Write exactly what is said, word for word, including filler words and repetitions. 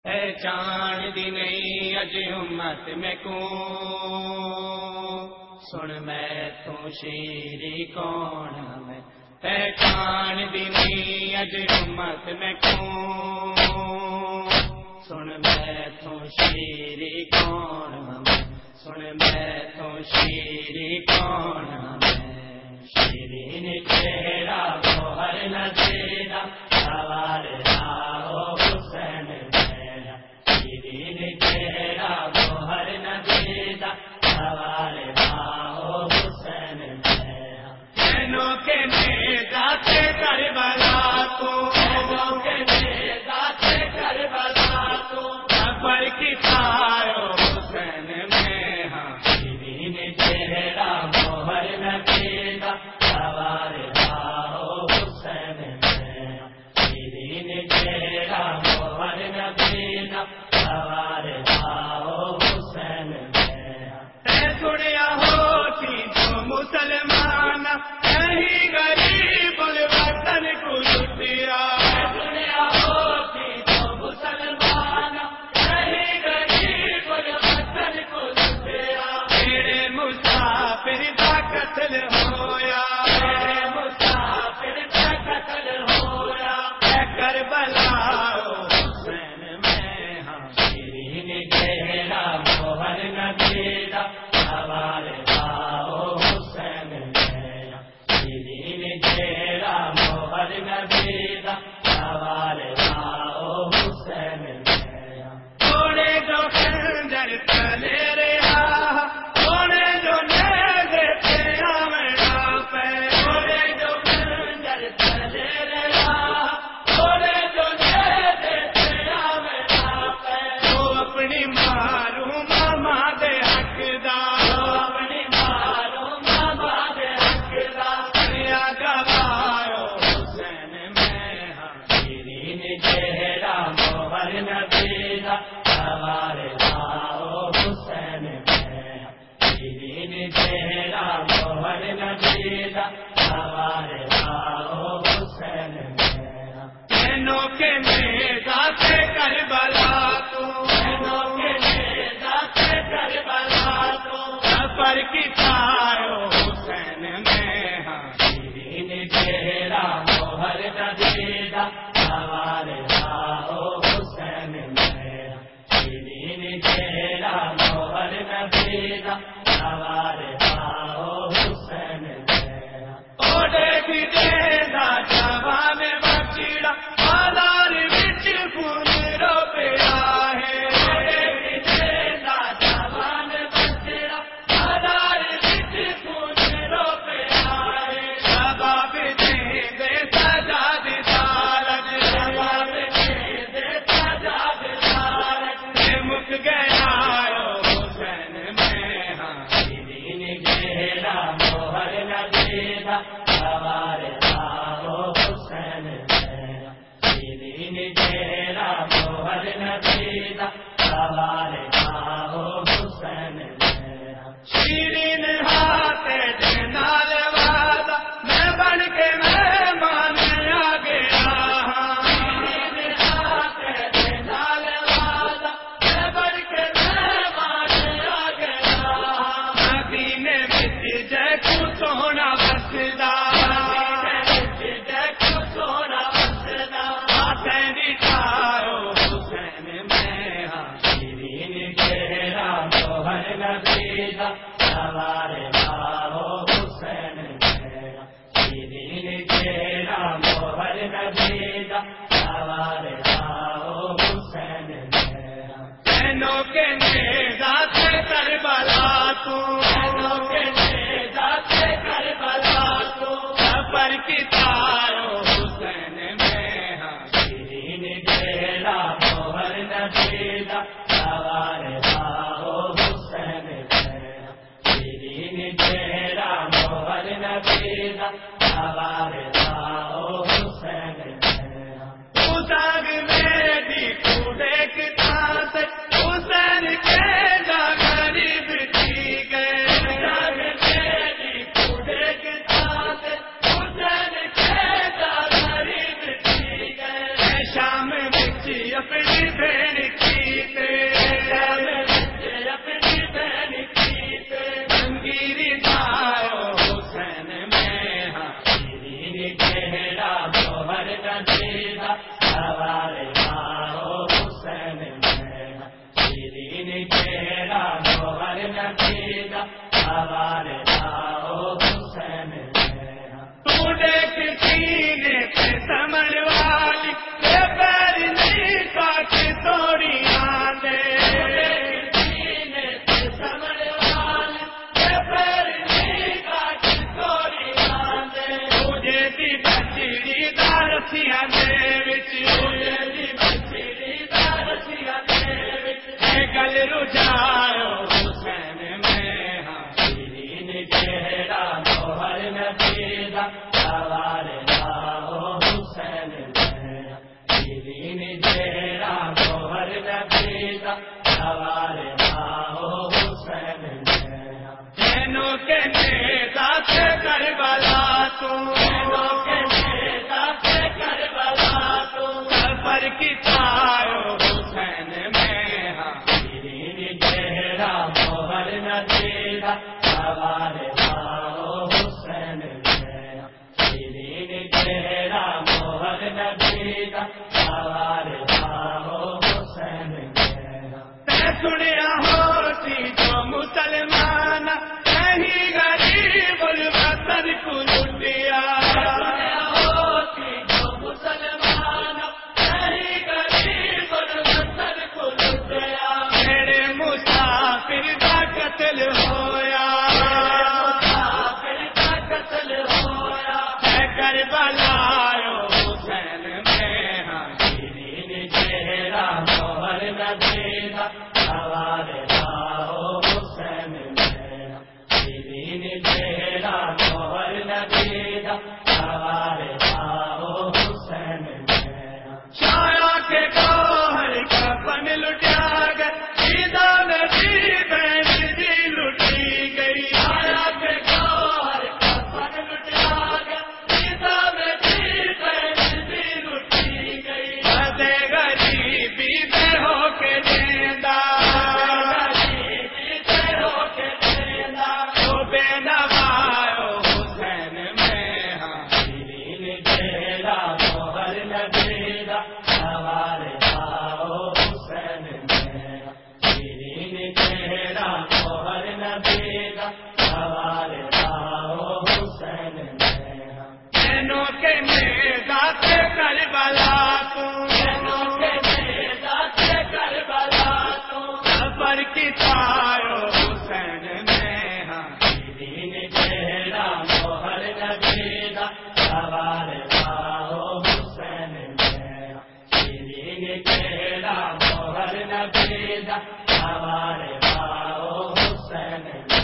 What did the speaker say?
پہچان دی نہیں اج امت میں کو، سن میں تو شیری کون میں، پہچان دی نہیں اج امت میں کو، سن میں تو شیری کون میں، سن میں تو شیری کون میں، شیرین چہرہ گوہر نہ دینا سوار آؤ حسین میرا، شیرین چہرہ گوہر نہ دینا سوار آؤ حسین میرا، نینوں کے نیزہ سے کربلا کو، نینوں کے نیزہ سے کربلا کو، سفر کی تارو حسین میں، ہاں شیرین چہرہ گوہر نہ دینا سوار آؤ حسین میرا، شیرین چہرہ گوہر نہ دینا سوار آؤ حسین میرا، اے سنیا ہوتی تو مسلمان نہیں غریب الوطن کو لٹیا، سنیا ہوتی تو مسلمان نہیں غریب الوطن کو لٹیا، میرے مسافر کا قتل ہویا، میرے مسافر کا قتل ہویا، اے کربلا حسین میں، ہاں شیرین چہرہ گوہر نہ دینا سوار آؤ حسین میرا، شیرین چہرہ گوہر نہ دینا سوار آؤ حسین میرا، تھوڑے جو خنجر چلے رہا، تھوڑے جو نیزے تھے آمنا پہ، تھوڑے جو خنجر چلے رہا، تھوڑے جو نیزے تھے آمنا پہ، تو اپنی ماروں ماما دے حقدار، تو اپنی ماروں ماما دے حقدار، دنیا گوارو حسین میں، ہاں شیرین چہرہ گوہر نہ دینا سوار آؤ حسین میرا، شیرین چہرہ گوہر نہ دینا سوار آؤ حسین میرا، نینوں کے نیزہ سے کربلا کو، نینوں کے نیزہ سے کربلا کو، سفر کی تارو حسین میں، ہاں شیرین چہرہ گوہر نہ دینا سوار آؤ حسین میرا، شیرین چہرہ گوہر نہ دینا سوار آؤ حسین میرا، اوڈے کی دینا جوان بچڑا بازار وچ خون رو پیا ہے، اوڈے کی دینا جوان بچڑا بازار وچ خون رو پیا ہے، شباب دے دے سجا دی سالت، شباب دے دے سجا دی سالت، یہ مک گیا حسین میں، ہاں شیرین چہرہ گوہر نہ دینا سوار آؤ حسین میرا، شیرین چہرہ گوہر نہ دینا سوار آؤ حسین میرا، شیرین ہاتھ نال وعدہ میں بن کے مہمان آ گیا، شیرین ہاتھ نال وعدہ میں بن کے مہمان آ گیا، مدینے وچ جے کو سونا بسدا، مدینے وچ جے کو سونا بسدا، حسین تارو حسین میں، ہاں شیرین چہرہ گوہر نہ دینا سوار آؤ حسین میرا، شیرین چہرہ گوہر نہ دینا سوار آؤ حسین میرا، نینوں کے نیزہ سے کربلا کو، نینوں کے نیزہ سے کربلا کو، سفر کی تارو حسین میں، ہاں شیرین چہرہ گوہر نہ دینا سوار آؤ حسین میرا، شیرین چہرہ گوہر نہ دینا سوار آؤ حسین میرا، تو ساگ میری کو دیکھتا سے حسین کے جا غریب تھی گئے، ساگ میری کو دیکھتا سے حسین کے جا غریب تھی گئے، شام بچ اپنی بہن سوار لاؤ حسین میرا تو دیکھ سینے پہ سمر والی بے پیر نہیں کاٹ توڑی آنے سینے پہ سمر والی بے پیر نہیں کاٹ توڑی آنے مجھے دی بچڑی دارسیاں دے وچ مجھے دی بچڑی دارسیاں دے وچ اے گل رجاؤ حسین میں ہاں شیرین چہرہ گوہر نبی دا سوار لاؤ حسین میرا شیرین چہرہ گوہر نبی دا سوار لاؤ حسین میرا جنوں کے نیزہ سے کربلا تو جنوں کے نیزہ سے کربلا تو سفر کی تارو حسین میں ہاں شیرین چہرہ گوہر نبی دا سوار لاؤ حسین میرا شیرین چہرہ گوہر نبی دا سوار لاؤ حسین میرا تے سنیا ہوتی جو مسلمان نہیں غریب الوطن کو لٹیا سنیا ہوتی جو مسلمان نہیں غریب الوطن کو لٹیا میرے مسافر کا قتل ہویا مسافر کا قتل ہویا ہے کربلا حسین میں ہاں شیرین چہرہ گوہر نبی دا سوار لاؤ حسین میرا شیرین چہرہ گوہر نبی دا سوار لاؤ حسین میرا شایا کے گوہر کا پن لٹیا گیا سیدھا نبی بہن دی لٹی گئی شایا کے گوہر کا پن لٹیا گیا سیدھا نبی بہن دی لٹی گئی بدے غریبی بے ہو کے زندہ غریبی بے ہو کے زندہ تو بے نوایو حسین میں ہاں شیرین چہرہ گوہر نبی دا سوار لاؤ حسین میرا شیرین چہرہ گوہر نبی دا سوار لاؤ حسین میرا جنوں کے نیزہ سے کربلا تو جنوں کے نیزہ سے کربلا تو سفر کی تارو حسین میں ہاں شیرین چہرہ گوہر نبی دا سوار لاؤ حسین میرا شیرین چہرہ گوہر نبی دا سوار لاؤ حسین